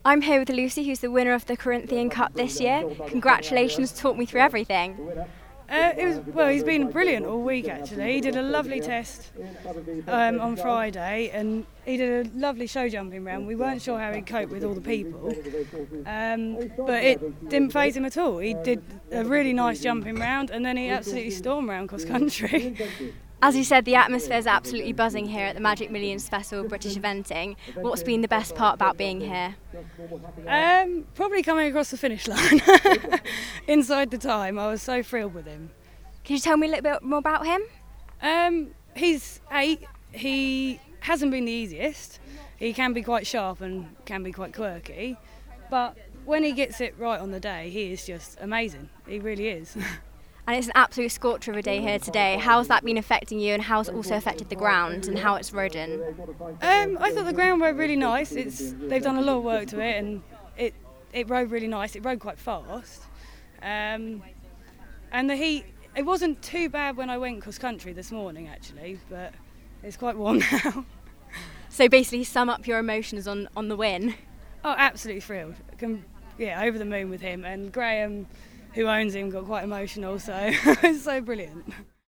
I'm here with Lucy, who's the winner of the Corinthian Cup this year. Congratulations, talk me through everything. He's been brilliant all week actually. He did a lovely test on Friday and he did a lovely show jumping round. We weren't sure how he'd cope with all the people, but it didn't faze him at all. He did a really nice jumping round and then he absolutely stormed round cross country. As you said, the atmosphere is absolutely buzzing here at the Magic Millions Festival of British Eventing. What's been the best part about being here? Probably coming across the finish line inside the time. I was so thrilled with him. Can you tell me a little bit more about him? He's 8. He hasn't been the easiest. He can be quite sharp and can be quite quirky, but when he gets it right on the day, he is just amazing. He really is. And it's an absolute scorcher of a day here today. How's that been affecting you and how's it also affected the ground and how it's ridden? I thought the ground rode really nice. They've done a lot of work to it and it rode really nice. It rode quite fast. And the heat, it wasn't too bad when I went cross country this morning actually, but it's quite warm now. So basically sum up your emotions on the win. Oh, absolutely thrilled. Over the moon with him, and Graham, who owns him, got quite emotional, so it's so brilliant.